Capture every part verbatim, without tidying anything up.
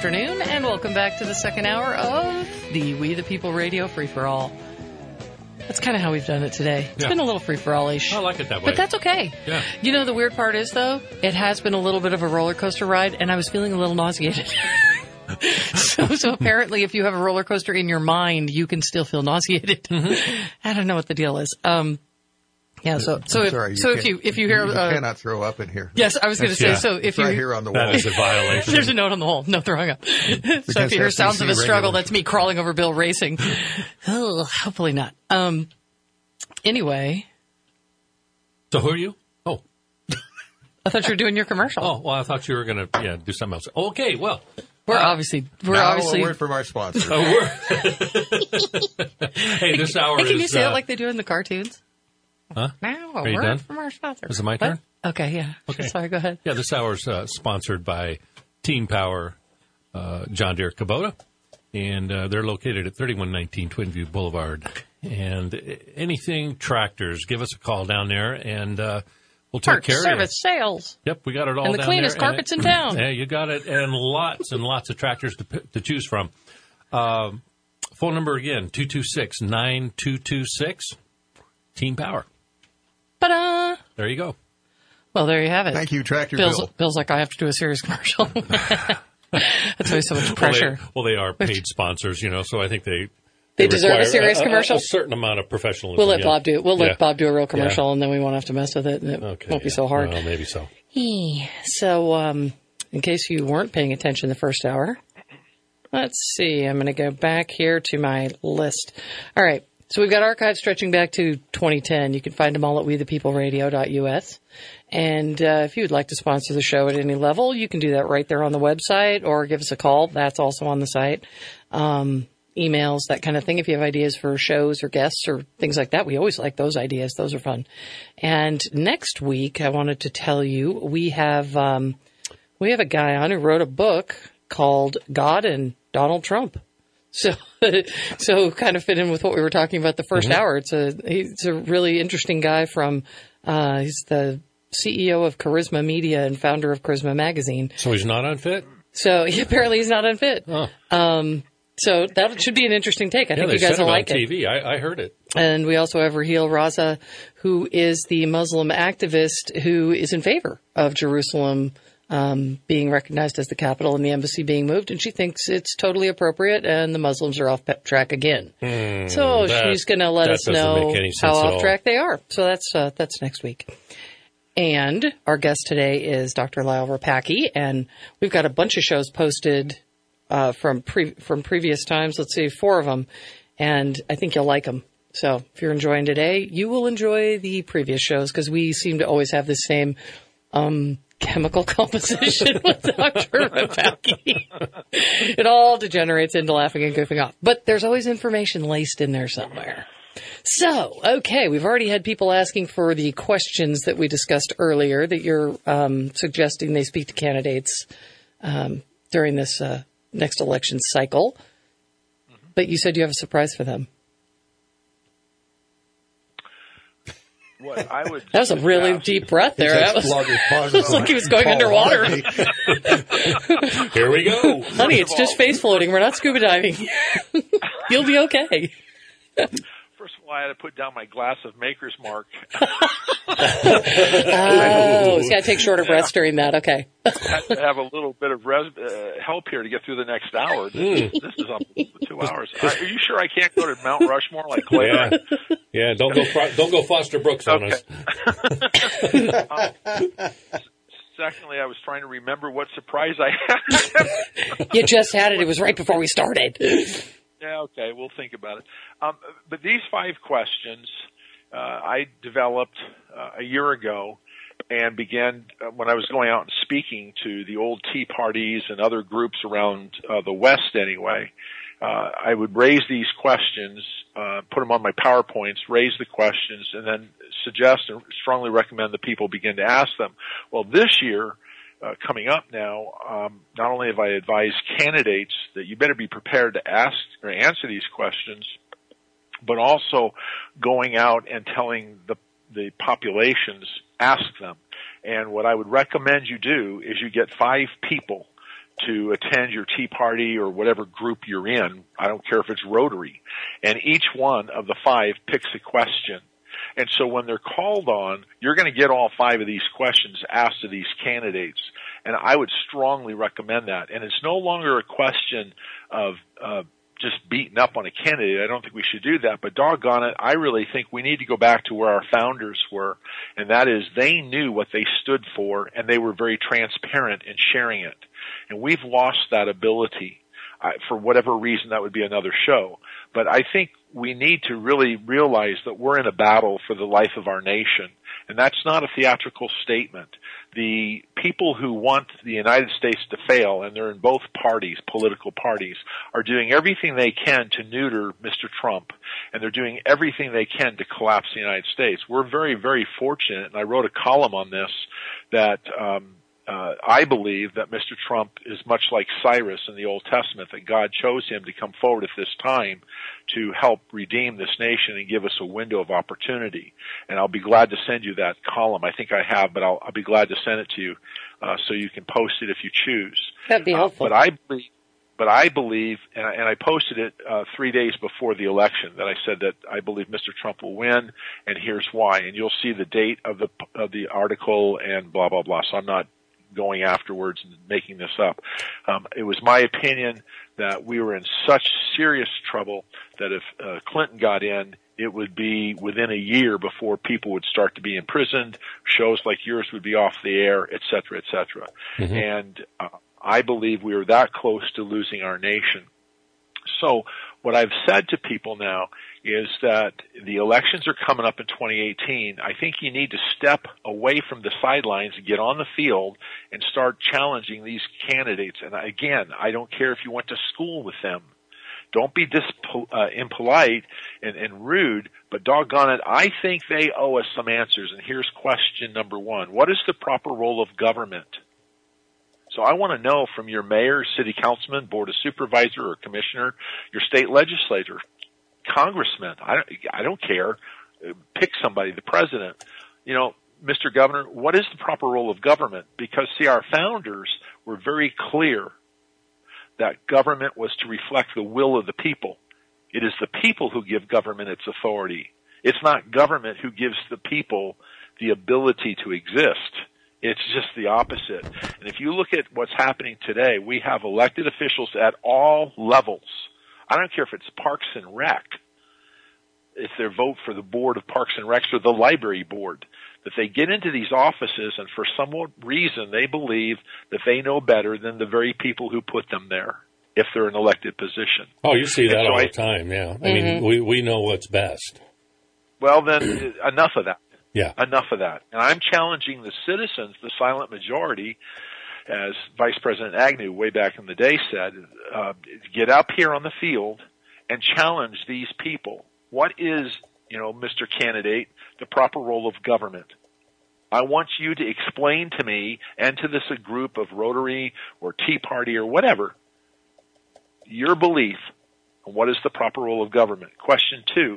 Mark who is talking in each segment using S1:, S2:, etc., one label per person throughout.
S1: afternoon, and welcome back to the second hour of the We the People Radio Free-for-All. That's kind of how we've done it today. It's
S2: Yeah.
S1: been a little free-for-all-ish.
S2: I like it that way.
S1: But that's okay.
S2: Yeah.
S1: You know, the weird part is, though, it has been a little bit of a roller coaster ride, and I was feeling a little nauseated. so, so apparently, if you have a roller coaster in your mind, you can still feel nauseated. Mm-hmm. I don't know what the deal is. Um, yeah. So, so, if,
S3: sorry,
S1: so if you if you hear,
S3: you
S1: uh,
S3: cannot throw up in here.
S1: yes, I was going to say.
S2: yeah.
S1: So if
S3: It's
S1: you
S3: right here on the wall.
S2: That is a violation.
S1: There's a note on the wall. No throwing up. So if you hear
S3: Against
S1: sounds of a
S3: F C C
S1: struggle,
S3: regulations.
S1: that's me crawling over Bill racing. Ugh, hopefully not. Um. Anyway,
S2: So who are you? Oh,
S1: I thought you were doing your commercial.
S2: oh. Well, I thought you were going to yeah do something else. Okay, well,
S1: We're
S2: uh,
S1: obviously we're
S3: Now
S1: obviously.
S3: a word from our sponsor.
S2: uh, we're hey, this hour
S1: Hey, can
S2: is.
S1: you say
S2: uh,
S1: it like they do in the cartoons?
S2: Huh?
S1: Now a
S2: Are you
S1: word
S2: done?
S1: from our sponsor.
S2: Is it my
S1: What?
S2: turn?
S1: Okay, yeah.
S2: Okay.
S1: Sorry, go ahead.
S2: Yeah, this hour is uh, sponsored by Team Power, uh, John Deere Kubota, and uh, they're located at thirty-one nineteen Twin View Boulevard. And anything tractors, give us a call down there, and uh, we'll take
S1: Parts,
S2: care of you.
S1: service, sales.
S2: Yep, we got it all
S1: And the
S2: down
S1: cleanest
S2: there.
S1: carpets
S2: And
S1: in town.
S2: Yeah, you got it, and lots and lots of tractors to, p- to choose from. Um, phone number again, two two six, nine two two six, Team Power.
S1: Ta-da!
S2: There you go.
S1: Well, there you have it.
S3: Thank you, Tractor
S1: Bill's,
S3: Bill.
S1: Bill's like, I have to do a serious commercial. That's always so much pressure.
S2: Well, they, well, they are paid sponsors, you know, so I think they...
S1: They deserve a
S2: require
S1: serious commercial?
S2: A, certain amount of professionalism.
S1: We'll let
S2: yeah.
S1: Bob do it. We'll
S2: Yeah.
S1: let Bob do a real commercial,
S2: Yeah.
S1: and then we won't have to mess with it, and it
S2: Okay,
S1: won't be
S2: yeah.
S1: so hard.
S2: Well, maybe so.
S1: So, um, in case you weren't paying attention the first hour, let's see. I'm going to go back here to my list. All right. So we've got archives stretching back to twenty ten. You can find them all at we the people radio dot U S. And uh, if you would like to sponsor the show at any level, you can do that right there on the website or give us a call. That's also on the site. Um, emails, that kind of thing. If you have ideas for shows or guests or things like that, we always like those ideas. Those are fun. And next week, I wanted to tell you, we have um, we have a guy on who wrote a book called God and Donald Trump. So, so kind of fit in with what we were talking about the first mm-hmm. hour. It's a he's a really interesting guy from uh, he's the C E O of Charisma Media and founder of Charisma Magazine.
S2: So he's not unfit?
S1: So he, apparently he's not unfit.
S2: Oh.
S1: Um, so that should be an interesting take. I
S2: yeah,
S1: think
S2: they
S1: you guys
S2: said
S1: will
S2: it
S1: like
S2: on
S1: it.
S2: T V. I, I heard it.
S1: And we also have Raheel Raza, who is the Muslim activist who is in favor of Jerusalem um, being recognized as the capital and the embassy being moved. And she thinks it's totally appropriate and the Muslims are off track again.
S2: Mm,
S1: so
S2: that,
S1: she's going to let us know how off track they are. So that's uh, that's next week. And our guest today is Doctor Lyle Rapacki, and we've got a bunch of shows posted uh, from pre- from previous times. Let's see, four of them, and I think you'll like them. So if you're enjoying today, you will enjoy the previous shows because we seem to always have the same um, chemical composition with Doctor Rapacki. It all degenerates into laughing and goofing off, but there's always information laced in there somewhere. So, okay, we've already had people asking for the questions that we discussed earlier that you're um, suggesting they speak to candidates um, during this uh, next election cycle. Mm-hmm. But you said you have a surprise for them.
S4: What I would
S1: that was a really
S4: ask,
S1: deep breath there. That was, it was like he was going underwater.
S2: Here we go.
S1: Honey, it's just face floating. We're not scuba diving. You'll be okay.
S4: First of all, I had to put down my glass of Maker's Mark.
S1: Oh, he's got to take shorter breaths during that. Okay.
S4: I have to have a little bit of res- uh, help here to get through the next hour. This, mm. this is up two hours. Are you sure I can't go to Mount Rushmore like Clay?
S2: Yeah, yeah. Don't go. Don't go Foster Brooks on
S4: okay.
S2: us.
S4: um, secondly, I was trying to remember what surprise I had.
S1: You just had it. It was right before we started.
S4: Yeah, okay, we'll think about it. Um, but these five questions uh, I developed uh, a year ago and began uh, when I was going out and speaking to the old Tea Parties and other groups around uh, the West anyway. Uh, I would raise these questions, uh, put them on my PowerPoints, raise the questions, and then suggest and strongly recommend that people begin to ask them. Well, this year, Uh, coming up now, um, not only have I advised candidates that you better be prepared to ask or answer these questions, but also going out and telling the the populations, ask them. And what I would recommend you do is you get five people to attend your Tea Party or whatever group you're in. I don't care if it's Rotary. And each one of the five picks a question. And so when they're called on, you're going to get all five of these questions asked to these candidates. And I would strongly recommend that. And it's no longer a question of uh, just beating up on a candidate. I don't think we should do that. But doggone it, I really think we need to go back to where our founders were. And that is they knew what they stood for, and they were very transparent in sharing it. And we've lost that ability. Uh, for whatever reason, that would be another show. But I think we need to really realize that we're in a battle for the life of our nation. And that's not a theatrical statement. The people who want the United States to fail, and they're in both parties, political parties, are doing everything they can to neuter Mister Trump. And they're doing everything they can to collapse the United States. We're very, very fortunate, and I wrote a column on this, that um Uh, I believe that Mister Trump is much like Cyrus in the Old Testament, that God chose him to come forward at this time to help redeem this nation and give us a window of opportunity. And I'll be glad to send you that column. I think I have, but I'll, I'll be glad to send it to you uh, so you can post it if you choose.
S1: That'd be helpful.
S4: Uh, but I believe, but I believe, and I, and I posted it uh, three days before the election, that I said that I believe Mister Trump will win, and here's why. And you'll see the date of the of the article and blah blah blah. So I'm not going afterwards and making this up. Um, it was my opinion that we were in such serious trouble that if uh, Clinton got in, it would be within a year before people would start to be imprisoned, shows like yours would be off the air, et cetera, et cetera. Mm-hmm. And uh, I believe we were that close to losing our nation. So what I've said to people now is that the elections are coming up in twenty eighteen. I think you need to step away from the sidelines and get on the field and start challenging these candidates. And again, I don't care if you went to school with them. Don't be dis- uh, impolite and, and rude, but doggone it, I think they owe us some answers. And here's question number one. What is the proper role of government? So I want to know from your mayor, city councilman, board of supervisor, or commissioner, your state legislator, congressman, I don't, I don't care, pick somebody, the president, you know, Mister Governor, what is the proper role of government? Because, see, our founders were very clear that government was to reflect the will of the people. It is the people who give government its authority. It's not government who gives the people the ability to exist. It's just the opposite. And if you look at what's happening today, we have elected officials at all levels. I don't care if it's Parks and Rec, if they vote for the board of Parks and Recs or the library board, that they get into these offices and for some reason they believe that they know better than the very people who put them there if they're an elected position.
S2: Oh, you see that
S4: so
S2: all
S4: I,
S2: the time, yeah. I
S1: mm-hmm.
S2: mean, we, we know what's best.
S4: Well, then, enough of that.
S2: Yeah.
S4: Enough of that. And I'm challenging the citizens, the silent majority, as Vice President Agnew way back in the day said, uh, get up here on the field and challenge these people. What is, you know, Mister Candidate, the proper role of government? I want you to explain to me and to this a group of Rotary or Tea Party or whatever your belief on what is the proper role of government. Question two.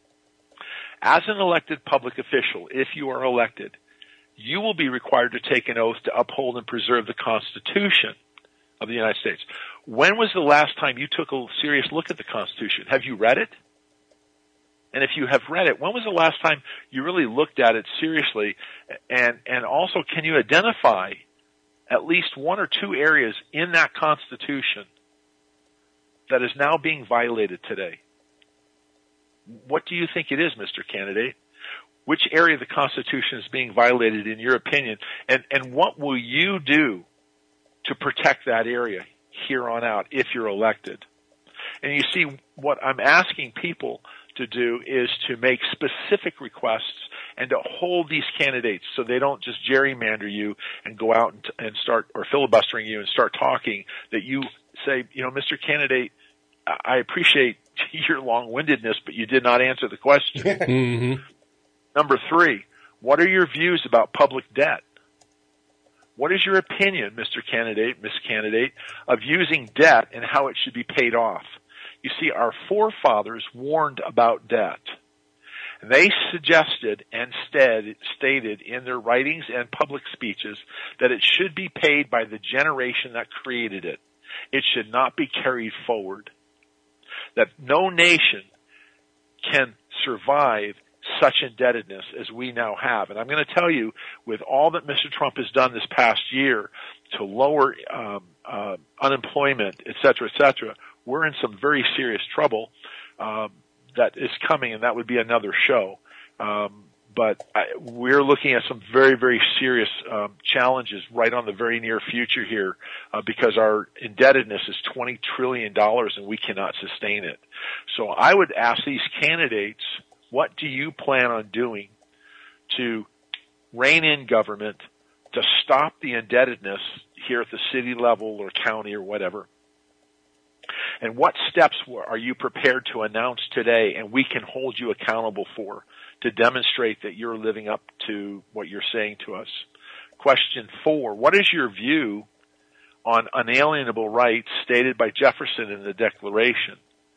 S4: As an elected public official, if you are elected, you will be required to take an oath to uphold and preserve the Constitution of the United States. When was the last time you took a serious look at the Constitution? Have you read it? And if you have read it, when was the last time you really looked at it seriously? And, and also, can you identify at least one or two areas in that Constitution that is now being violated today? What do you think it is, Mister Candidate? Which area of the Constitution is being violated in your opinion? And, and what will you do to protect that area here on out if you're elected? And you see, what I'm asking people to do is to make specific requests and to hold these candidates so they don't just gerrymander you and go out and, and start, or filibustering you and start talking, that you say, you know, Mister Candidate, I appreciate your long-windedness, but you did not answer the question.
S2: mm-hmm.
S4: Number three, what are your views about public debt? What is your opinion, Mister Candidate, Miss Candidate, of using debt and how it should be paid off? You see, our forefathers warned about debt. And they suggested and stead, stated in their writings and public speeches that it should be paid by the generation that created it. It should not be carried forward. That no nation can survive such indebtedness as we now have. And I'm going to tell you, with all that Mister Trump has done this past year to lower um, uh, unemployment, et cetera, et cetera, we're in some very serious trouble um, that is coming, and that would be another show. Um, but I, we're looking at some very, very serious um, challenges right on the very near future here uh, because our indebtedness is twenty trillion dollars and we cannot sustain it. So I would ask these candidates, what do you plan on doing to rein in government, to stop the indebtedness here at the city level or county or whatever? And what steps are you prepared to announce today and we can hold you accountable for to demonstrate that you're living up to what you're saying to us? Question four, what is your view on unalienable rights stated by Jefferson in the Declaration?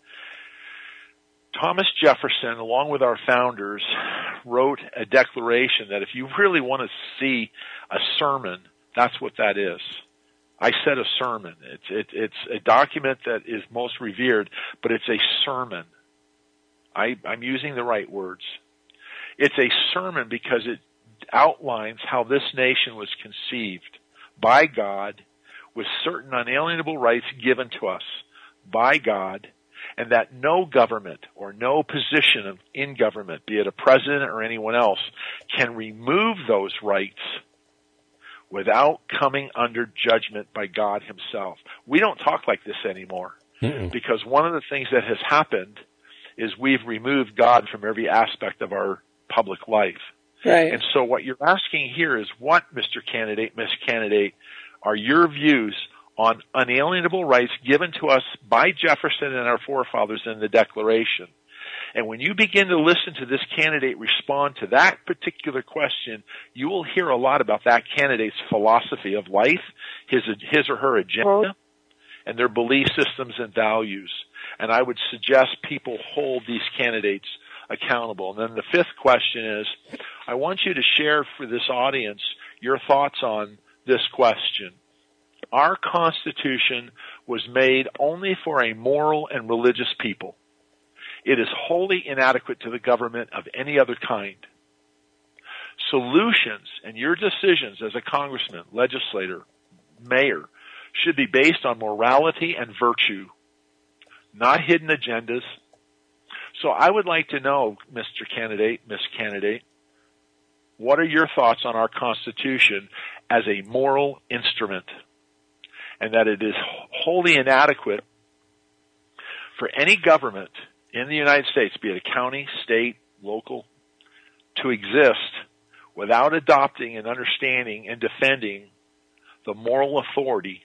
S4: Thomas Jefferson, along with our founders, wrote a declaration that if you really want to see a sermon, that's what that is. I said a sermon. It's it, it's a document that is most revered, but it's a sermon. I, I'm using the right words. It's a sermon because it outlines how this nation was conceived by God with certain unalienable rights given to us by God, and that no government or no position in government, be it a president or anyone else, can remove those rights without coming under judgment by God himself. We don't talk like this anymore. Mm-mm. Because one of the things that has happened is we've removed God from every aspect of our public life.
S1: Right.
S4: And so what you're asking here is, what, Mister Candidate, Miss Candidate, are your views on unalienable rights given to us by Jefferson and our forefathers in the Declaration? And when you begin to listen to this candidate respond to that particular question, you will hear a lot about that candidate's philosophy of life, his, his or her agenda, and their belief systems and values. And I would suggest people hold these candidates accountable. And then the fifth question is, I want you to share for this audience your thoughts on this question. Our Constitution was made only for a moral and religious people. It is wholly inadequate to the government of any other kind. Solutions and your decisions as a congressman, legislator, mayor should be based on morality and virtue, not hidden agendas. So I would like to know, Mister Candidate, Miss Candidate, what are your thoughts on our Constitution as a moral instrument, and that it is wholly inadequate for any government in the United States, be it a county, state, local, to exist without adopting and understanding and defending the moral authority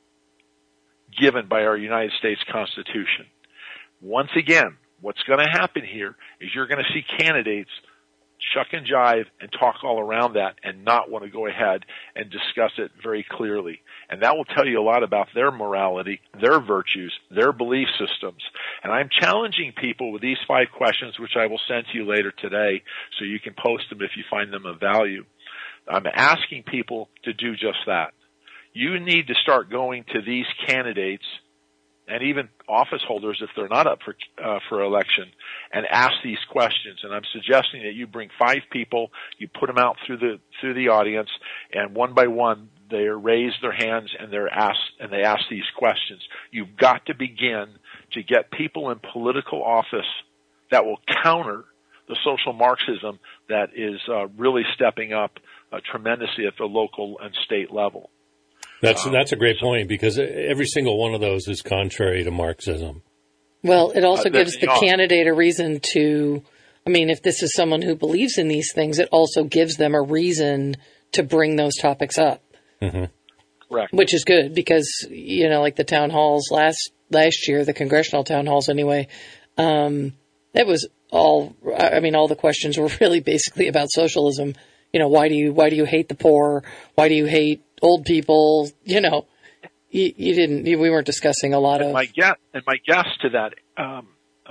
S4: given by our United States Constitution. Once again, what's going to happen here is you're going to see candidates shuck and jive and talk all around that and not want to go ahead and discuss it very clearly. And that will tell you a lot about their morality, their virtues, their belief systems. And I'm challenging people with these five questions, which I will send to you later today so you can post them if you find them of value. I'm asking people to do just that. You need to start going to these candidates and even office holders, if they're not up for uh, for election, and ask these questions. And I'm suggesting that you bring five people, you put them out through the through the audience, and one by one they raise their hands and they're asked and they ask these questions. You've got to begin to get people in political office that will counter the social Marxism that is uh, really stepping up uh, tremendously at the local and state level.
S2: That's that's a great point, because every single one of those is contrary to Marxism.
S1: Well, it also
S4: uh,
S1: gives the candidate a reason to, I mean, if this is someone who believes in these things, it also gives them a reason to bring those topics up.
S2: Mm-hmm.
S4: Correct.
S1: Which is good because, you know, like the town halls last last year, the congressional town halls anyway, um, it was all, I mean, all the questions were really basically about socialism. You know, why do you why do you hate the poor? Why do you hate old people? You know, you, you didn't. You, we weren't discussing a lot
S4: and
S1: of.
S4: My guess and my guess to that um, uh,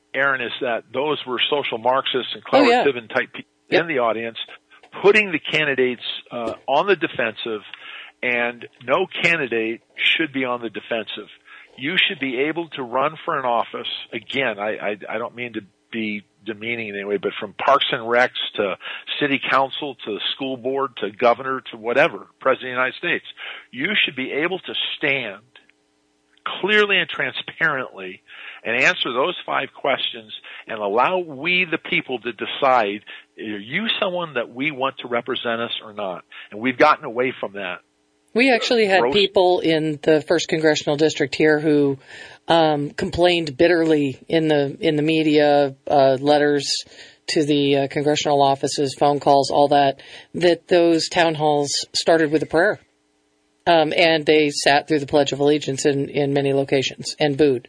S4: Aaron, is that those were social Marxists and Clara
S1: Oh, yeah.
S4: Piven type people
S1: Yep.
S4: in the audience, putting the candidates uh, on the defensive, and no candidate should be on the defensive. You should be able to run for an office. Again, I, I, I don't mean to be demeaning in any way, but from Parks and Recs to City Council to the school board to governor to whatever, President of the United States, you should be able to stand clearly and transparently and answer those five questions and allow we, the people, to decide, are you someone that we want to represent us or not? And we've gotten away from that.
S1: We actually had
S4: Roast-
S1: people in the first congressional district here who um, complained bitterly in the in the media, uh, letters to the uh, congressional offices, phone calls, all that, that those town halls started with a prayer. Um, and they sat through the Pledge of Allegiance in, in many locations and booed.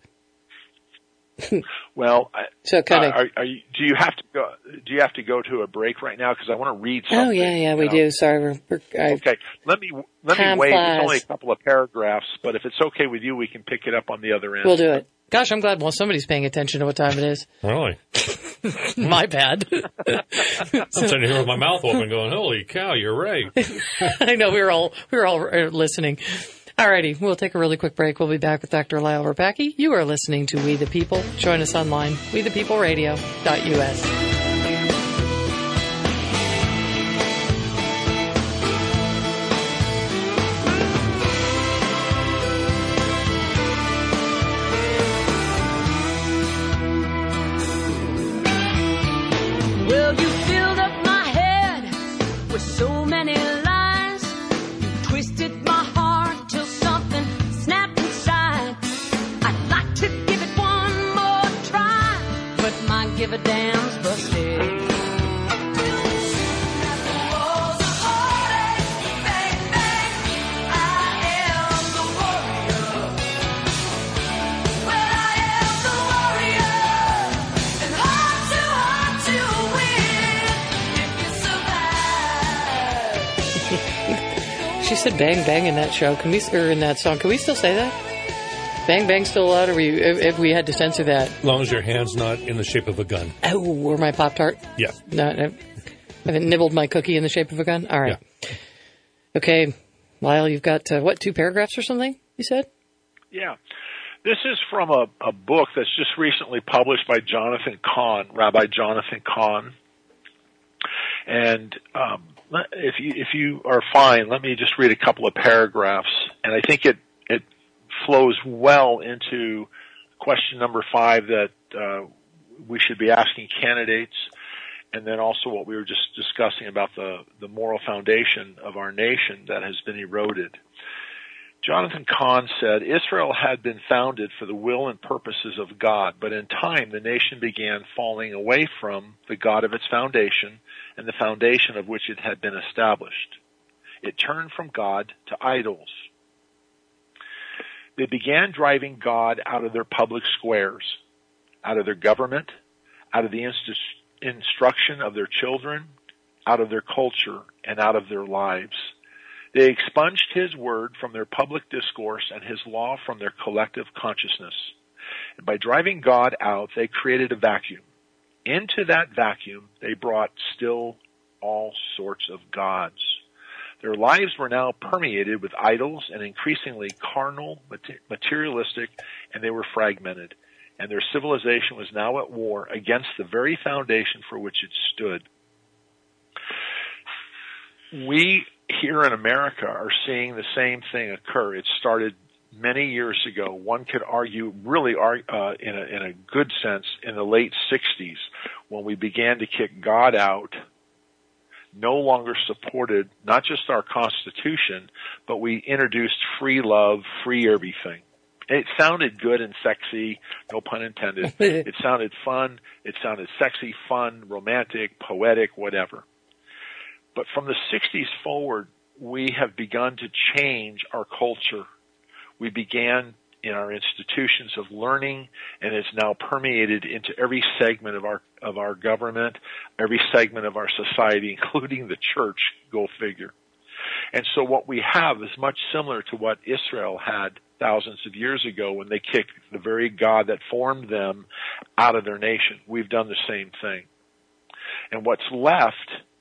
S4: Well, I-
S1: So kind of.
S4: are, are you, do you have to go? Do you have to go to a break right now? Because I want to read something.
S1: Oh yeah, yeah, we
S4: you know?
S1: do. Sorry, we're, we're, I,
S4: Okay, let me let
S1: Time
S4: me wait.
S1: flies.
S4: It's only a couple of paragraphs, but if it's okay with you, we can pick it up on the other end.
S1: we'll do it. Gosh, I'm glad. Well, somebody's paying attention to what time it is.
S2: Really?
S1: My bad.
S2: I'm sitting here with my mouth open going, holy cow, you're right.
S1: I know we were all we were all uh, listening. Alrighty, we'll take a really quick break. We'll be back with Doctor Lyle Rapacki. You are listening to We the People. Join us online, we the people radio dot U S.
S3: Well, you filled up my head with so many lies. You twisted my heart till something snapped inside. I'd like to give it one more try, but my give a damn's busted.
S1: She said "bang bang" in that show. Can we or in that song? Can we still say that? Bang bang still allowed, or we if, if we had to censor that?
S2: As long as your hand's not in the shape of a gun.
S1: Oh, or my Pop Tart?
S2: Yeah.
S1: No, I haven't nibbled my cookie in the shape of a gun. All right.
S2: Yeah.
S1: Okay, Lyle, you've got uh, what two paragraphs or something? You said.
S4: Yeah. This is from a, a book that's just recently published by Jonathan Cahn, Rabbi Jonathan Cahn. And um, if you if you are fine, let me just read a couple of paragraphs, and I think it it flows well into question number five that uh, we should be asking candidates, and then also what we were just discussing about the the moral foundation of our nation that has been eroded. Jonathan Cahn said, Israel had been founded for the will and purposes of God, but in time the nation began falling away from the God of its foundation and the foundation of which it had been established. It turned from God to idols. They began driving God out of their public squares, out of their government, out of the inst- instruction of their children, out of their culture, and out of their lives. They expunged his word from their public discourse and his law from their collective consciousness. And by driving God out, they created a vacuum. Into that vacuum, they brought still all sorts of gods. Their lives were now permeated with idols and increasingly carnal, materialistic, and they were fragmented. And their civilization was now at war against the very foundation for which it stood. We here in America are seeing the same thing occur. It started many years ago. One could argue, really, uh, in a, in a good sense, in the late sixties, when we began to kick God out, no longer supported not just our Constitution, but we introduced free love, free everything. It sounded good and sexy, no pun intended. It sounded fun. It sounded sexy, fun, romantic, poetic, whatever. But from the sixties forward, we have begun to change our culture. We began in our institutions of learning, and it's now permeated into every segment of our of our government, every segment of our society, including the church, go figure. And so what we have is much similar to what Israel had thousands of years ago when they kicked the very God that formed them out of their nation. We've done the same thing. And what's left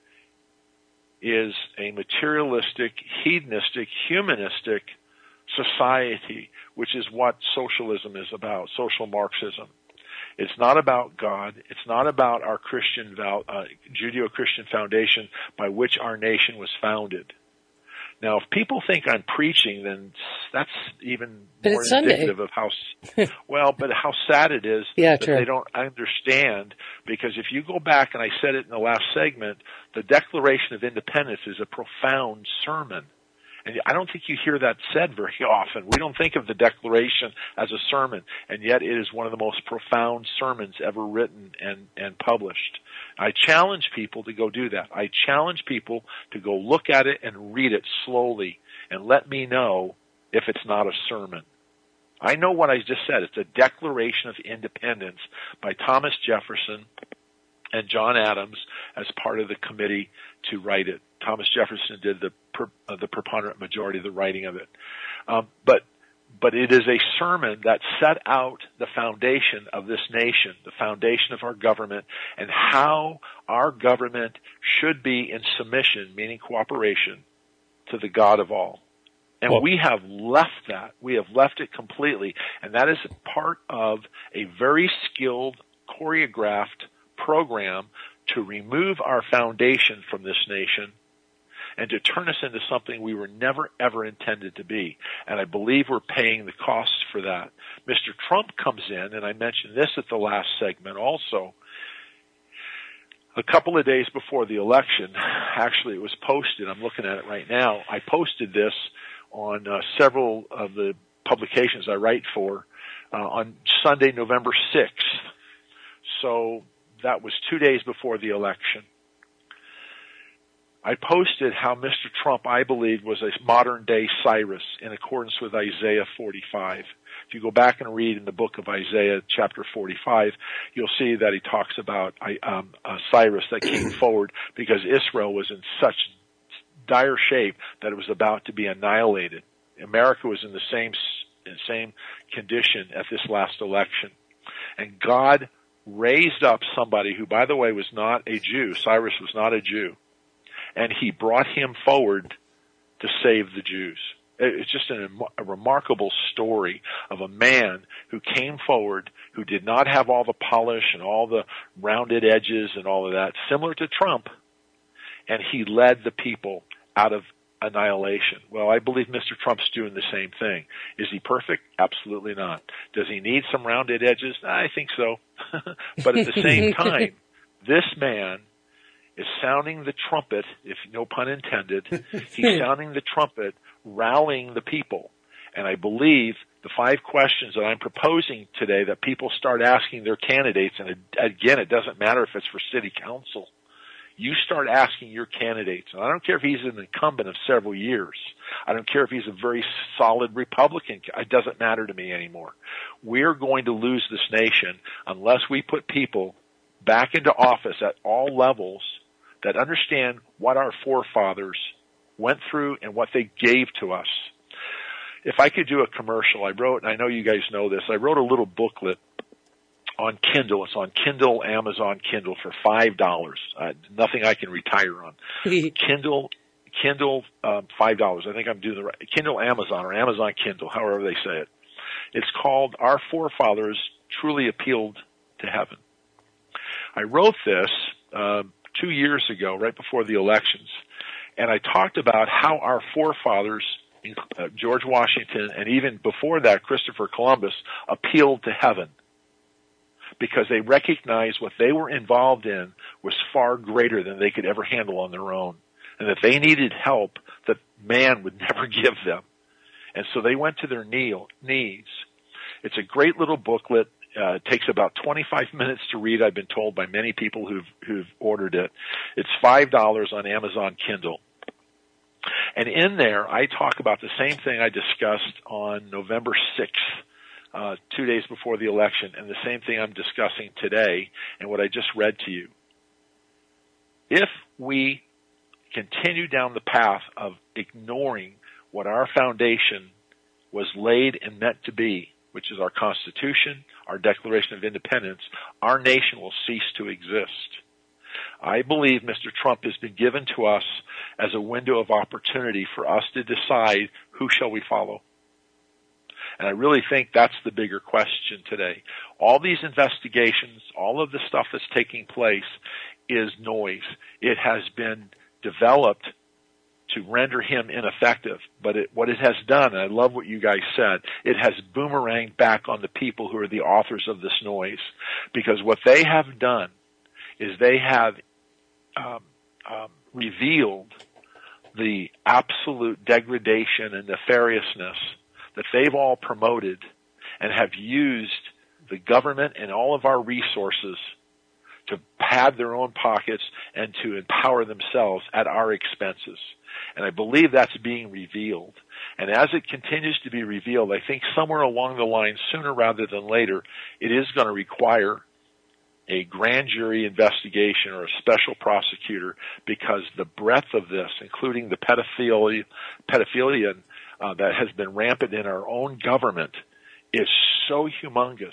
S4: is a materialistic, hedonistic, humanistic society, which is what socialism is about, social Marxism. It's not about God. It's not about our Christian, uh, Judeo-Christian foundation by which our nation was founded. Now, if people think I'm preaching, then that's even
S1: but
S4: more indicative Sunday. Of how, well, but how sad it is
S1: yeah,
S4: that
S1: true.
S4: They don't understand. Because if you go back, and I said it in the last segment, the Declaration of Independence is a profound sermon. And I don't think you hear that said very often. We don't think of the Declaration as a sermon, and yet it is one of the most profound sermons ever written and, and published. I challenge people to go do that. I challenge people to go look at it and read it slowly and let me know if it's not a sermon. I know what I just said. It's a Declaration of Independence by Thomas Jefferson and John Adams as part of the committee to write it. Thomas Jefferson did the per, uh, the preponderant majority of the writing of it. Um, but but it is a sermon that set out the foundation of this nation, the foundation of our government, and how our government should be in submission, meaning cooperation, to the God of all. And well, we have left that. We have left it completely. And that is part of a very skilled, choreographed program to remove our foundation from this nation and to turn us into something we were never, ever intended to be. And I believe we're paying the costs for that. Mister Trump comes in, and I mentioned this at the last segment also. A couple of days before the election, actually it was posted, I'm looking at it right now, I posted this on uh, several of the publications I write for uh, on Sunday, November sixth. So that was two days before the election. I posted how Mister Trump, I believe, was a modern-day Cyrus in accordance with Isaiah forty-five. If you go back and read in the book of Isaiah, chapter forty-five, you'll see that he talks about um, uh, Cyrus that came forward because Israel was in such dire shape that it was about to be annihilated. America was in the same in same condition at this last election. And God raised up somebody who, by the way, was not a Jew. Cyrus was not a Jew. And he brought him forward to save the Jews. It's just an, a remarkable story of a man who came forward, who did not have all the polish and all the rounded edges and all of that, similar to Trump, and he led the people out of annihilation. Well, I believe Mister Trump's doing the same thing. Is he perfect? Absolutely not. Does he need some rounded edges? I think so. But at the same time, this man is sounding the trumpet, if no pun intended. He's sounding the trumpet, rallying the people. And I believe the five questions that I'm proposing today that people start asking their candidates, and again, it doesn't matter if it's for city council, you start asking your candidates, and I don't care if he's an incumbent of several years. I don't care if he's a very solid Republican. It doesn't matter to me anymore. We're going to lose this nation unless we put people back into office at all levels that understand what our forefathers went through and what they gave to us. If I could do a commercial, I wrote, and I know you guys know this, I wrote a little booklet on Kindle. It's on Kindle, Amazon Kindle for five dollars. Uh, nothing I can retire on. Kindle, Kindle, um, five dollars. I think I'm doing the right, Kindle Amazon or Amazon Kindle, however they say it. It's called Our Forefathers Truly Appealed to Heaven. I wrote this, uh, two years ago, right before the elections, and I talked about how our forefathers, uh, George Washington, and even before that, Christopher Columbus, appealed to heaven because they recognized what they were involved in was far greater than they could ever handle on their own, and that they needed help that man would never give them. And so they went to their knees. It's a great little booklet. Uh, it takes about twenty-five minutes to read, I've been told by many people who've, who've ordered it. It's five dollars on Amazon Kindle. And in there, I talk about the same thing I discussed on November sixth, uh, two days before the election, and the same thing I'm discussing today and what I just read to you. If we continue down the path of ignoring what our foundation was laid and meant to be, which is our Constitution, our Declaration of Independence, our nation will cease to exist. I believe Mister Trump has been given to us as a window of opportunity for us to decide who shall we follow. And I really think that's the bigger question today. All these investigations, all of the stuff that's taking place is noise. It has been developed to render him ineffective. But it, what it has done, and I love what you guys said, it has boomeranged back on the people who are the authors of this noise. Because what they have done is they have um, um, revealed the absolute degradation and nefariousness that they've all promoted and have used the government and all of our resources to pad their own pockets and to empower themselves at our expenses. And I believe that's being revealed. And as it continues to be revealed, I think somewhere along the line, sooner rather than later, it is going to require a grand jury investigation or a special prosecutor, because the breadth of this, including the pedophilia, pedophilia uh, that has been rampant in our own government, is so humongous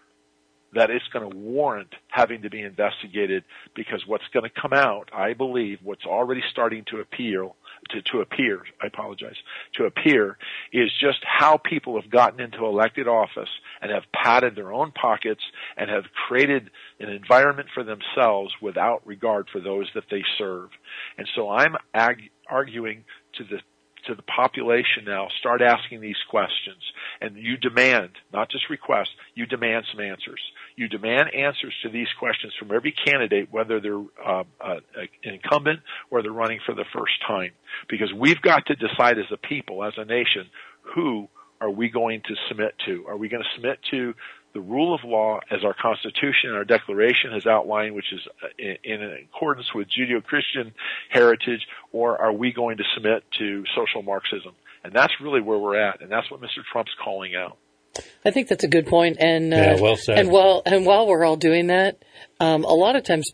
S4: that it's going to warrant having to be investigated, because what's going to come out, I believe, what's already starting to appear, to, to appear, I apologize, to appear, is just how people have gotten into elected office and have padded their own pockets and have created an environment for themselves without regard for those that they serve. And so I'm ag- arguing to the to the population now, start asking these questions. And you demand, not just request, you demand some answers. You demand answers to these questions from every candidate, whether they're uh, uh, an incumbent or they're running for the first time. Because we've got to decide as a people, as a nation, who are we going to submit to? Are we going to submit to the rule of law as our Constitution and our Declaration has outlined, which is in, in accordance with Judeo-Christian heritage, or are we going to submit to social Marxism? And that's really where we're at, and that's what Mister Trump's calling out.
S1: I think that's a good point. And uh,
S2: yeah, well said.
S1: And while and while we're all doing that, um, a lot of times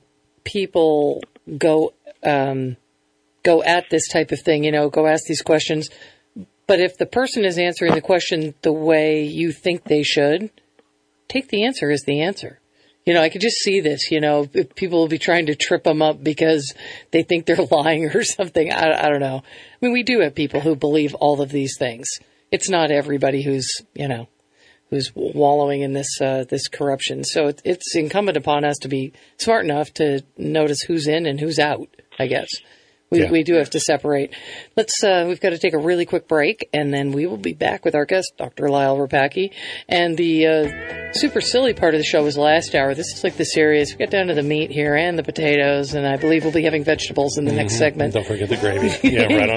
S1: people go um, go at this type of thing. You know, go ask these questions. But if the person is answering the question the way you think they should, take the answer as the answer. You know, I could just see this, you know, people will be trying to trip them up because they think they're lying or something. I, I don't know. I mean, we do have people who believe all of these things. It's not everybody who's, you know, who's wallowing in this, uh, this corruption. So it, it's incumbent upon us to be smart enough to notice who's in and who's out, I guess. We, yeah. we do have to separate. Let's, uh, we've got to take a really quick break, and then we will be back with our guest, Doctor Lyle Rapacki. And the, uh, super silly part of the show was last hour. This is like the serious. We get down to the meat here and the potatoes, and I believe we'll be having vegetables in the mm-hmm. next segment.
S2: Don't forget the gravy. Yeah, right on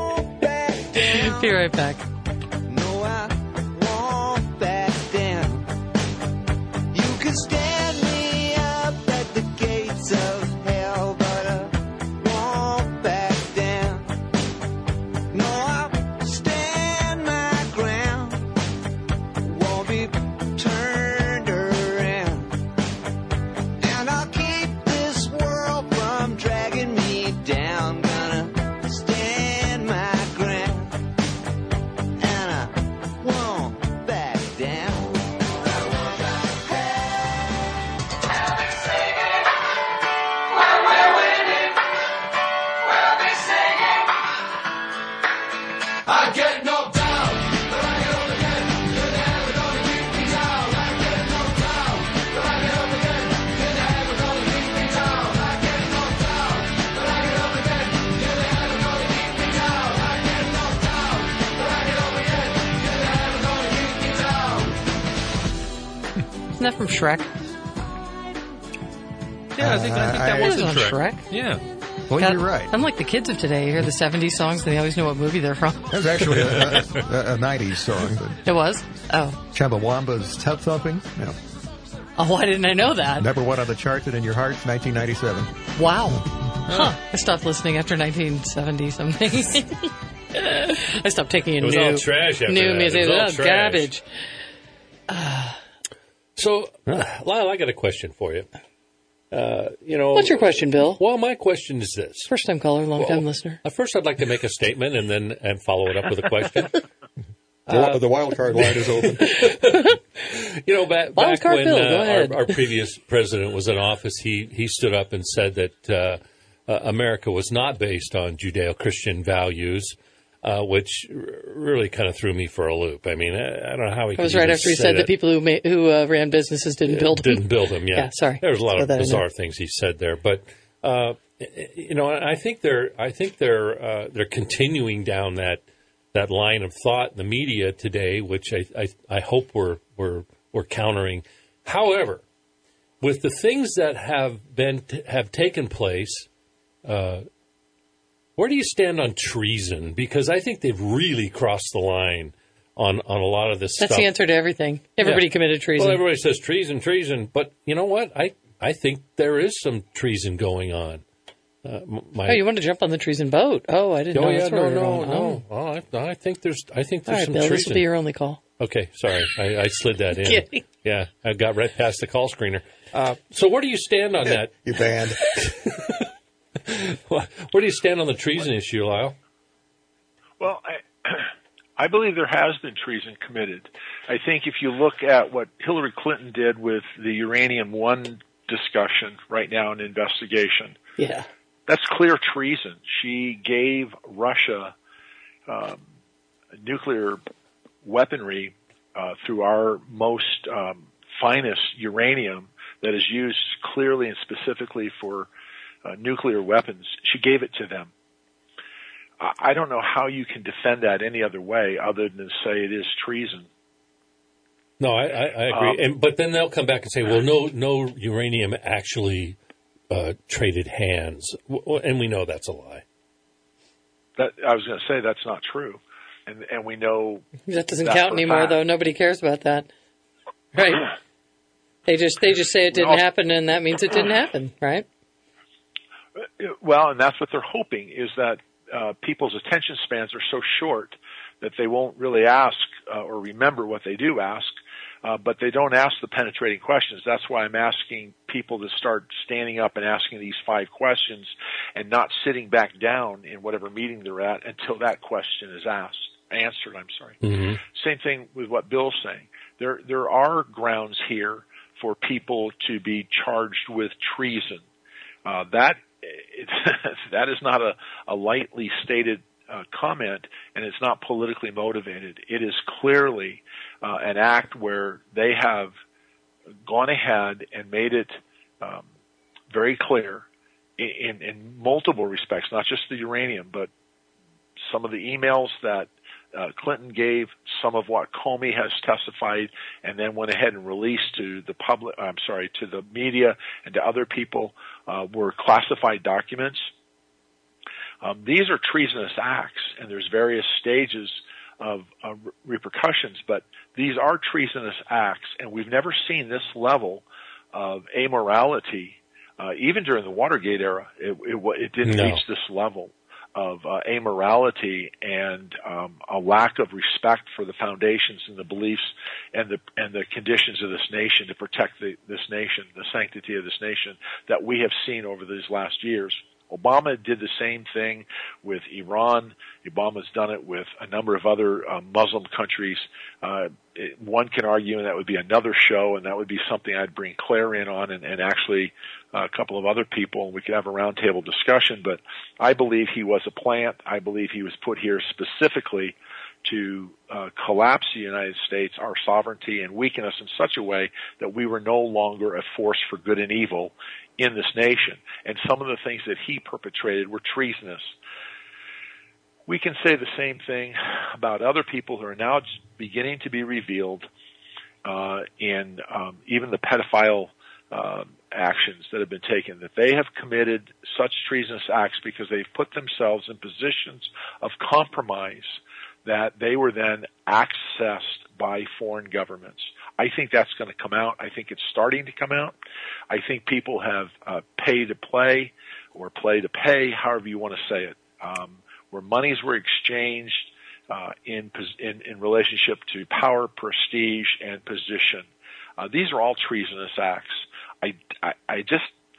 S2: top.
S1: Be right back.
S5: No, I won't back down. You can stand me up at the gates of hell, but I won't back down. No, I'll stand my ground. Won't be turned around. And I'll keep this world from dragging me down. Gonna stand my ground. And I won't back down.
S6: I get knocked down, but I get up again. You're never gonna keep me down. I get knocked down, but I get up again. You're never gonna keep me down. I get knocked down, but I get up again. You're never gonna keep me down. I get knocked down, but I get up again. You're never gonna keep me down.
S1: Isn't that from Shrek?
S2: Yeah, I think, I think that
S7: Uh,
S2: was
S1: It
S2: in
S1: was on
S2: Shrek.
S1: Shrek.
S2: Yeah.
S7: Well,
S1: God,
S7: you're right.
S1: Unlike the kids of today, you hear the seventies songs and they always know what movie they're from.
S7: That was actually a, a, a nineties song. But
S1: It was? Oh.
S7: Chumbawamba's Tub Thumping, no.
S1: Oh, why didn't I know that?
S7: Number one on the charts and in your hearts, nineteen ninety-seven.
S1: Wow. Huh. I stopped listening after nineteen seventy something. I stopped taking in
S2: It was
S1: new,
S2: all trash after
S1: new
S2: that.
S1: music.
S2: It was all
S1: Oh,
S2: trash.
S1: garbage.
S2: So, uh, Lyle, I got a question for you. Uh, you know,
S1: What's your question, Bill?
S2: Well, my question is this.
S1: First time caller, long time
S2: Well,
S1: listener.
S2: At first, I'd like to make a statement and then and follow it up with a question.
S8: The, the wild card line is open.
S2: You know, back,
S1: Wild
S2: back
S1: card
S2: when
S1: Bill, go
S2: uh,
S1: ahead.
S2: our, our previous president was in office, he, he stood up and said that uh, uh, America was not based on Judeo-Christian values, uh, which r- really kind of threw me for a loop. I mean, I, I don't know how he
S1: It
S2: could
S1: was right
S2: even
S1: after he
S2: say
S1: said
S2: that.
S1: the people who ma- who uh, ran businesses didn't build them.
S2: Didn't build them, yeah.
S1: Yeah, sorry.
S2: There was a lot
S1: Throw
S2: of
S1: that in
S2: bizarre
S1: there.
S2: things he said there, but uh, you know, I think they're I think they're uh, they're continuing down that that line of thought in the media today, which I I, I hope we're we're we're countering. However, with the things that have been have taken place, uh, where do you stand on treason? Because I think they've really crossed the line on, on a lot of this
S1: That's
S2: stuff.
S1: the answer to everything. Everybody
S2: Yeah.
S1: committed treason.
S2: Well, everybody says treason, treason, but you know what? I I think there is some treason going on. Uh, m- my,
S1: oh, you want to jump on the treason boat? Oh, I didn't
S2: Oh,
S1: know
S2: yeah,
S1: that's where
S2: no,
S1: we were
S2: no,
S1: going.
S2: no. Oh, I, I think there's, I think
S1: Oh. All
S2: there's
S1: right,
S2: some
S1: Bill, this
S2: treason.
S1: will be your only call.
S2: Okay, sorry, I, I slid that in.
S1: Kidding.
S2: Yeah, I got right past the call screener. Uh, so where do you stand on that?
S8: You banned.
S2: Where do you stand on the treason issue, Lyle?
S4: Well, I, I believe there has been treason committed. I think if you look at what Hillary Clinton did with the Uranium One discussion right now in investigation,
S1: Yeah.
S4: that's clear treason. She gave Russia um, nuclear weaponry uh, through our most um, finest uranium that is used clearly and specifically for uh, nuclear weapons. She gave it to them. I I don't know how you can defend that any other way other than to say it is treason.
S2: No, I, I, I agree.
S4: Um,
S2: and but then they'll come back and say, well, no, no uranium actually uh, traded hands, W- w- and we know that's a lie.
S4: That I was going to say that's not true, and and we know
S1: That doesn't
S4: that
S1: count
S4: for a
S1: anymore,
S4: fact.
S1: though. Nobody cares about that. Right. They just they just say it didn't
S4: No.
S1: happen, and that means it didn't happen, right?
S4: Well, and that's what they're hoping is that uh, people's attention spans are so short that they won't really ask uh, or remember what they do ask, uh, but they don't ask the penetrating questions. That's why I'm asking people to start standing up and asking these five questions and not sitting back down in whatever meeting they're at until that question is asked, answered, I'm sorry.
S2: Mm-hmm.
S4: Same thing with what Bill's saying. There, there are grounds here for people to be charged with treason. Uh, that, it, that is not a, a lightly stated uh, comment, and it's not politically motivated. It is clearly uh, an act where they have gone ahead and made it um, very clear in, in, in multiple respects, not just the uranium, but some of the emails that uh, Clinton gave, some of what Comey has testified, and then went ahead and released to the public, I'm sorry, to the media and to other people, uh, were classified documents. Um, these are treasonous acts, and there's various stages of uh, repercussions, but these are treasonous acts, and we've never seen this level of amorality, uh, even during the Watergate era. It, it, it didn't
S2: No.
S4: reach this level of uh, amorality and um, a lack of respect for the foundations and the beliefs and the and the conditions of this nation to protect the, this nation, the sanctity of this nation that we have seen over these last years. Obama did the same thing with Iran. Obama's done it with a number of other uh, Muslim countries. Uh, it, one can argue, and that would be another show, and that would be something I'd bring Claire in on, and, and actually uh, a couple of other people, and we could have a roundtable discussion. But I believe he was a plant. I believe he was put here specifically to uh, collapse the United States, our sovereignty, and weaken us in such a way that we were no longer a force for good and evil in this nation. And some of the things that he perpetrated were treasonous. We can say the same thing about other people who are now beginning to be revealed uh, in um, even the pedophile uh, actions that have been taken, that they have committed such treasonous acts because they've put themselves in positions of compromise that they were then accessed by foreign governments. I think that's going to come out. I think it's starting to come out. I think people have uh, pay to play or play to pay, however you want to say it, um, where monies were exchanged uh, in, in in relationship to power, prestige, and position. Uh, these are all treasonous acts. I, I, I just,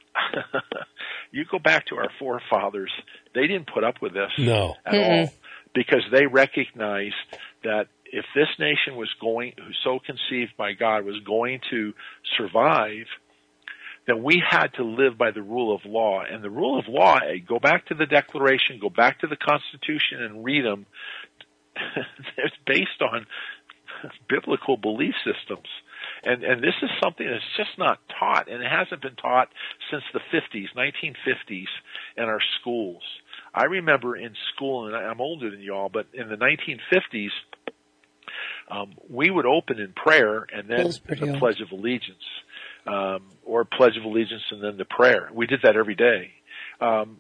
S4: you go back to our forefathers, they didn't put up with this
S2: No.
S4: at all, because they recognized that if this nation was going, so conceived by God, was going to survive, then we had to live by the rule of law. And the rule of law, go back to the Declaration, go back to the Constitution and read them. It's based on biblical belief systems. And, and this is something that's just not taught, and it hasn't been taught since the fifties, nineteen fifties, in our schools. I remember in school, and I'm older than y'all, but in the nineteen fifties, um, we would open in prayer and then the
S1: old.
S4: Pledge of Allegiance, um, or Pledge of Allegiance and then the prayer. We did that every day. Um,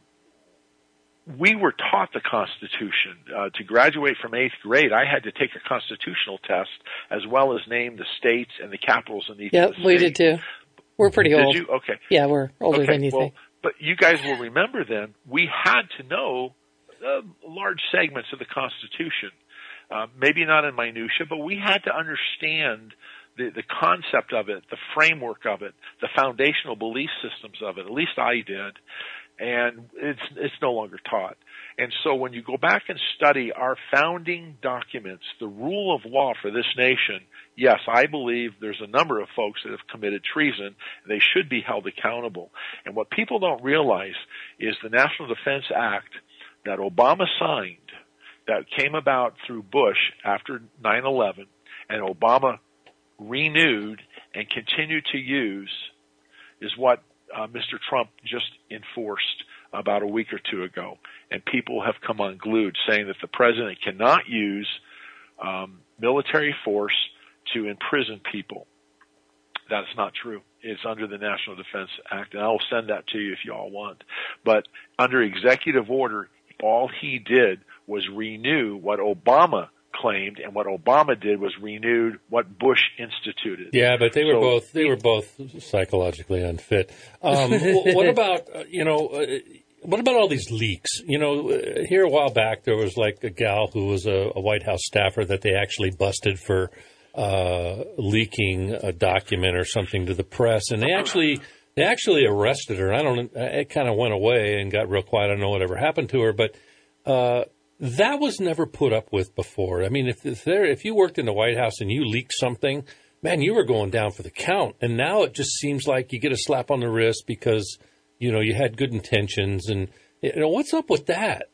S4: we were taught the Constitution. Uh, to graduate from eighth grade, I had to take a constitutional test as well as name the states and the capitals in each
S1: Yep,
S4: of the
S1: we
S4: states.
S1: did too. We're pretty
S4: Did
S1: old.
S4: you? Okay.
S1: Yeah, we're older
S4: okay,
S1: than you
S4: well,
S1: think.
S4: But you guys will remember then, we had to know uh, large segments of the Constitution. Uh, maybe not in minutia, but we had to understand the, the concept of it, the framework of it, the foundational belief systems of it. At least I did. And it's it's no longer taught. And so when you go back and study our founding documents, the rule of law for this nation, yes, I believe there's a number of folks that have committed treason. They should be held accountable. And what people don't realize is the National Defense Act that Obama signed, that came about through Bush after nine eleven, and Obama renewed and continued to use, is what uh, Mister Trump just enforced about a week or two ago. And people have come unglued saying that the president cannot use um, military force to imprison people. That is not true. It's under the National Defense Act, and I will send that to you if you all want. But under executive order, all he did was renew what Obama claimed, and what Obama did was renewed what Bush instituted.
S2: Yeah, but they were
S4: So-
S2: both they were both psychologically unfit. Um, wh- what about uh, you know? Uh, what about all these leaks? You know, uh, here a while back there was like a gal who was a, a White House staffer that they actually busted for uh, leaking a document or something to the press, and they actually they actually arrested her. I don't. It kind of went away and got real quiet. I don't know whatever happened to her, but. Uh, That was never put up with before. I mean, if, if there, if you worked in the White House and you leaked something, man, you were going down for the count. And now it just seems like you get a slap on the wrist because, you know, you had good intentions. And, you know, what's up with that?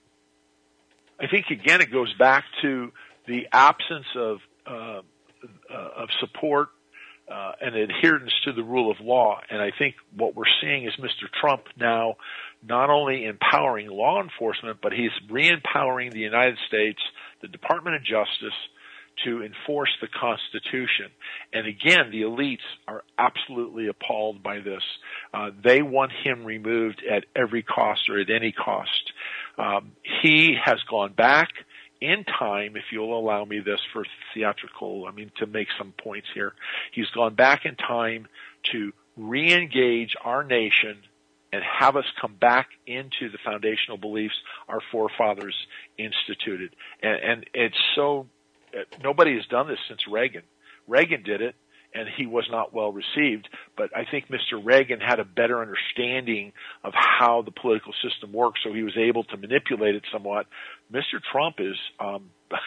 S4: I think, again, it goes back to the absence of uh, uh, of support uh, and adherence to the rule of law. And I think what we're seeing is Mister Trump now not only empowering law enforcement, but he's re-empowering the United States, the Department of Justice, to enforce the Constitution. And again, the elites are absolutely appalled by this. Uh, they want him removed at every cost or at any cost. Um, he has gone back in time, if you'll allow me this for theatrical, I mean, to make some points here. He's gone back in time to re-engage our nation and have us come back into the foundational beliefs our forefathers instituted. And, and it's so, nobody has done this since Reagan. Reagan did it, and he was not well received, but I think Mister Reagan had a better understanding of how the political system works, so he was able to manipulate it somewhat. Mister Trump is um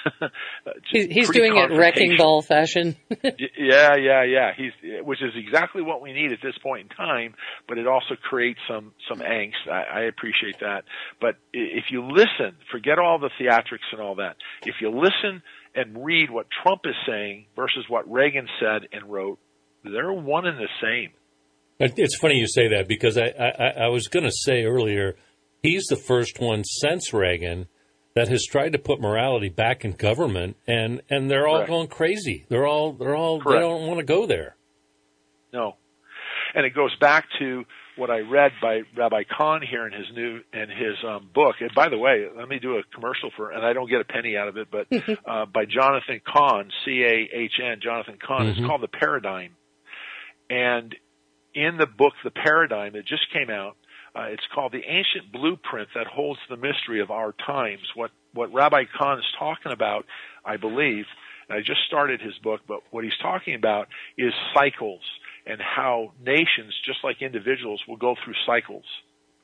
S1: He's, he's doing it wrecking ball fashion.
S4: yeah, yeah, yeah. He's, which is exactly what we need at this point in time, but it also creates some, some angst. I, I appreciate that. But if you listen, forget all the theatrics and all that. If you listen and read what Trump is saying versus what Reagan said and wrote, they're one and the same.
S2: It's funny you say that because I, I, I was going to say earlier, he's the first one since Reagan that has tried to put morality back in government, and, and they're all
S4: Correct.
S2: going crazy. They're all they're all
S4: Correct.
S2: they don't want to go there.
S4: No. And it goes back to what I read by Rabbi Kahn here in his new in his um, book. And by the way, let me do a commercial for, and I don't get a penny out of it, but uh, by Jonathan Kahn, C A H N, Jonathan Kahn.
S2: Mm-hmm.
S4: It's called The Paradigm. And in the book, The Paradigm, that just came out, Uh, it's called The Ancient Blueprint That Holds the Mystery of Our Times. What, what Rabbi Kahn is talking about, I believe, and I just started his book, but what he's talking about is cycles and how nations, just like individuals, will go through cycles.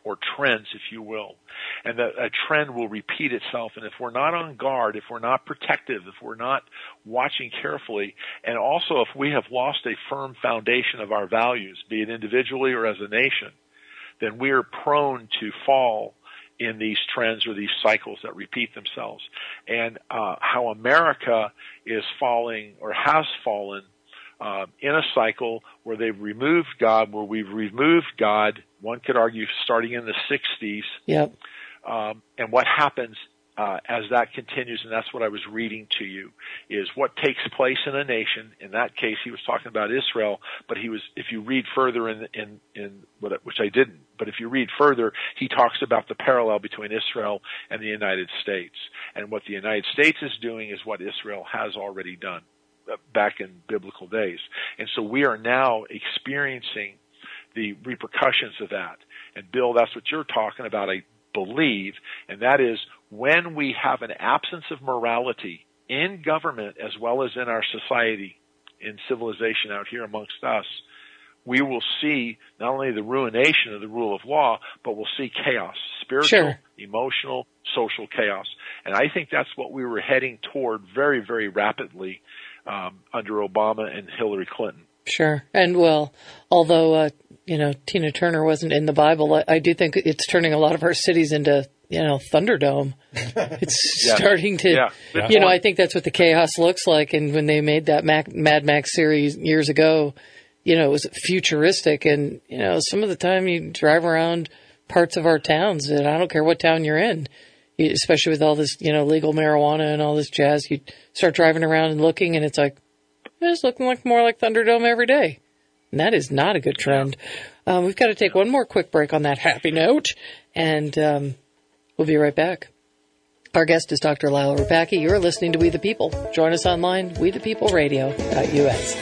S4: or trends, if you will. And that a trend will repeat itself. And if we're not on guard, if we're not protective, if we're not watching carefully, and also if we have lost a firm foundation of our values, be it individually or as a nation, then we are prone to fall in these trends or these cycles that repeat themselves. And uh, how America is falling or has fallen uh, in a cycle where they've removed God, where we've removed God, one could argue starting in the sixties.
S1: Yep.
S4: Um, and what happens uh, as that continues, and that's what I was reading to you, is what takes place in a nation. In that case, he was talking about Israel, but he was, if you read further in, in, in which I didn't, but if you read further, he talks about the parallel between Israel and the United States. And what the United States is doing is what Israel has already done uh, back in biblical days. And so we are now experiencing the repercussions of that. And Bill, that's what you're talking about, I believe, and that is when we have an absence of morality in government as well as in our society, in civilization out here amongst us, we will see not only the ruination of the rule of law, but we'll see chaos, spiritual,
S1: Sure.
S4: emotional, social chaos. And I think that's what we were heading toward very, very rapidly um, under Obama and Hillary Clinton.
S1: Sure. And well, although, uh, you know, Tina Turner wasn't in the Bible, I, I do think it's turning a lot of our cities into, you know, Thunderdome. It's
S4: Yes.
S1: starting to,
S4: Yeah. Good
S1: you know,
S4: point.
S1: I think that's what the chaos looks like. And when they made that Mac, Mad Max series years ago, you know, it was futuristic. And, you know, some of the time you drive around parts of our towns, and I don't care what town you're in, you, especially with all this, you know, legal marijuana and all this jazz, you start driving around and looking, and it's like, it's looking like more like Thunderdome every day. And that is not a good trend. Um, we've got to take one more quick break on that happy note, and um, we'll be right back. Our guest is Doctor Lyle Rapacki. You're listening to We the People. Join us online, we the people radio dot U S.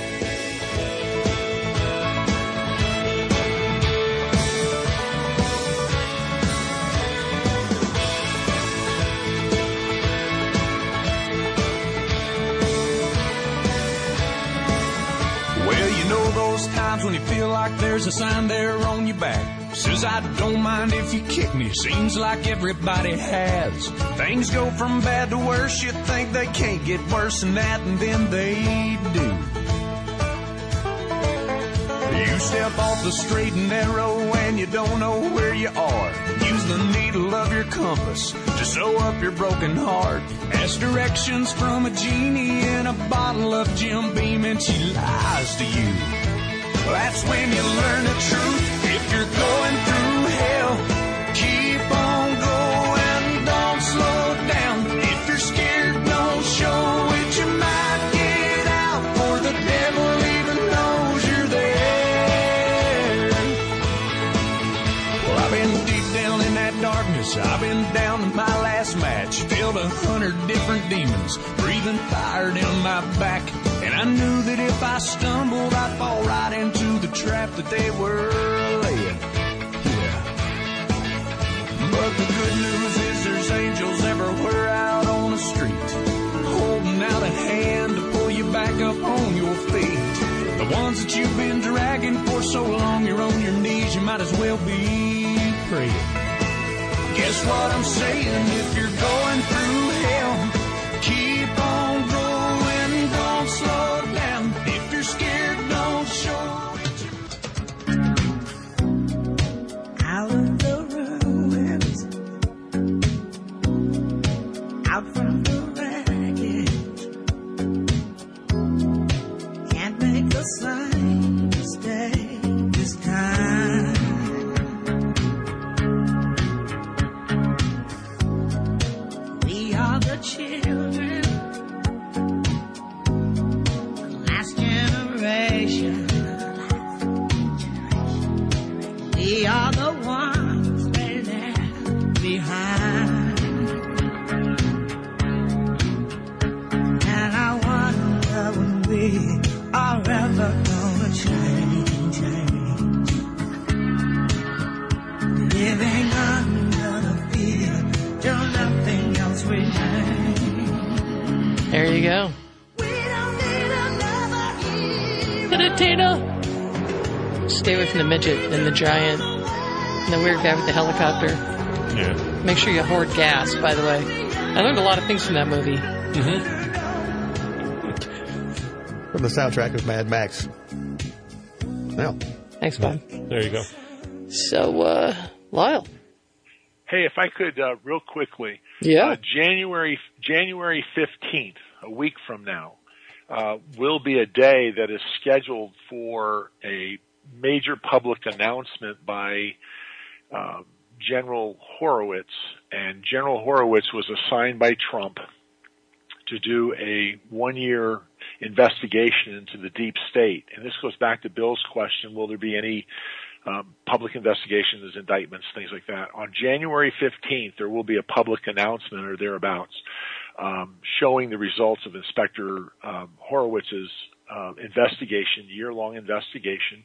S9: Times when you feel like there's a sign there on your back says I don't mind if you kick me. Seems like everybody has. Things go from bad to worse. You think they can't get worse than that, and then they do. You step off the straight and narrow and you don't know where you are. Use the needle of your compass to sew up your broken heart. Ask directions from a genie in a bottle of Jim Beam, and she lies to you. That's when you learn the truth. If you're going through hell, keep on going, don't slow down. If you're scared, don't show it. You might get out, for the devil even knows you're there. Well, I've been deep down in that darkness. I've been down to my last match. Filled a hundred different demons, breathing fire down my back. And I knew that if I stumbled, I'd fall right into the trap that they were laying. Yeah. But the good news is there's angels everywhere out on the street, holding out a hand to pull you back up on your feet. The ones that you've been dragging for so long, you're on your knees, you might as well be praying. Guess what I'm saying? If you're going through hell, keep on going, don't slow down. If you're scared, don't show it.
S5: Out of the ruins, out from the wreckage, can't make the same mistake this time. We are the children, the last generation. We are the ones they left behind. And I wonder when we are ever gonna change, change. Living under the fear till nothing else remains.
S1: There you go.
S5: We don't need another hero.
S1: Hit it, Tina. Stay away from the midget and the giant. And the weird guy with the helicopter.
S2: Yeah.
S1: Make sure you hoard gas, by the way. I learned a lot of things from that movie.
S2: Mm-hmm.
S7: From the soundtrack of Mad Max. Now,
S1: Thanks, Bob.
S2: There you go.
S1: So, uh, Lyle.
S4: Hey, if I could, uh, real quickly.
S1: Yeah.
S4: Uh, January, January fifteenth, a week from now, uh, will be a day that is scheduled for a major public announcement by, uh, General Horowitz. And General Horowitz was assigned by Trump to do a one-year investigation into the deep state. And this goes back to Bill's question, will there be any um, public investigations, indictments, things like that. On January fifteenth, there will be a public announcement or thereabouts um, showing the results of Inspector um, Horowitz's uh, investigation, year-long investigation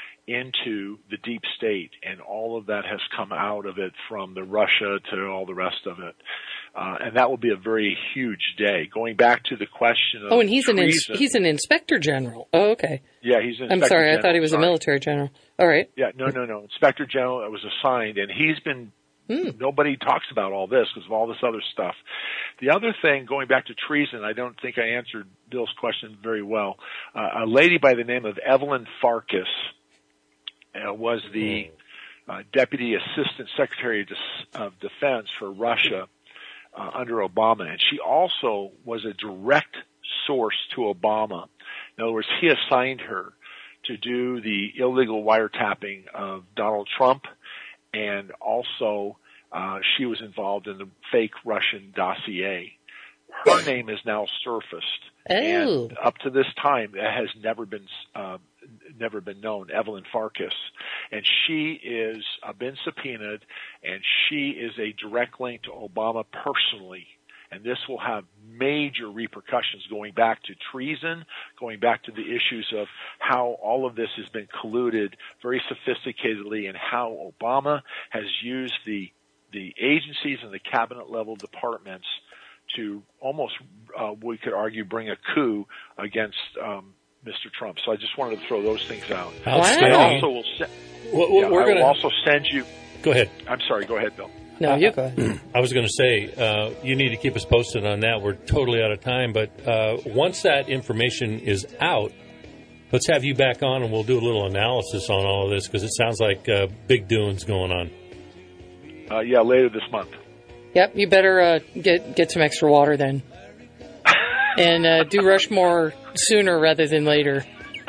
S4: into the deep state, and all of that has come out of it, from the Russia to all the rest of it. Uh, and that will be a very huge day. Going back to the question of
S1: Oh, and he's an ins-
S4: treason-
S1: he's an inspector general. Oh, okay.
S4: Yeah, he's an
S1: I'm
S4: inspector
S1: sorry, I
S4: general,
S1: thought he was
S4: sorry.
S1: a military general. All right.
S4: Yeah, no, no, no. Inspector General was assigned, and he's been,
S1: Hmm.
S4: nobody talks about all this because of all this other stuff. The other thing, going back to treason, I don't think I answered Bill's question very well. Uh, a lady by the name of Evelyn Farkas uh, was the uh, Deputy Assistant Secretary of, Des- of Defense for Russia uh, under Obama, and she also was a direct source to Obama. In other words, he assigned her to do the illegal wiretapping of Donald Trump, and also uh, she was involved in the fake Russian dossier. Her name is now surfaced,
S1: Oh.
S4: and up to this time, that has never been uh, never been known. Evelyn Farkas, and she is uh, been subpoenaed, and she is a direct link to Obama personally. And this will have major repercussions going back to treason, going back to the issues of how all of this has been colluded very sophisticatedly, and how Obama has used the the agencies and the cabinet level departments to almost, uh, we could argue, bring a coup against um, Mister Trump. So I just wanted to throw those things out.
S2: Outstanding.
S4: I also will, se-
S2: Well,
S4: yeah,
S2: we're
S4: I will
S2: gonna
S4: also send you.
S2: go ahead.
S4: I'm sorry. Go ahead, Bill.
S1: No, you go ahead.
S2: I was going to say, uh, you need to keep us posted on that. We're totally out of time, but uh, once that information is out, let's have you back on, and we'll do a little analysis on all of this, because it sounds like uh, big doings going on.
S4: Uh, yeah, later this month.
S1: Yep, you better uh, get get some extra water then, and uh, do Rushmore sooner rather than later.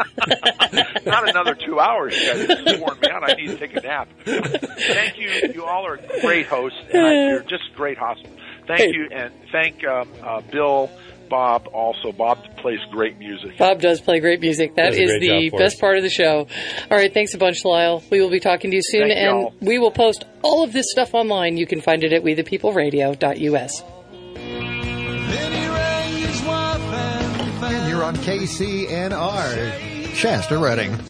S4: Not another two hours, you guys. Just warned me out. I need to take a nap. Thank you. You all are great hosts, and I, you're just great hosts. Thank
S1: Hey.
S4: you, and thank um, uh, Bill, Bob also. Bob plays great music.
S1: Bob does play great music. That
S2: Does a
S1: is
S2: great
S1: the
S2: job for
S1: best
S2: us.
S1: part of the show. All right, thanks a bunch, Lyle. We will be talking to you soon,
S4: Thank
S1: and
S4: y'all.
S1: we will post all of this stuff online. You can find it at we the people radio dot U S.
S9: Then he rang his wife and
S7: and you're on K C N R, Shasta Redding.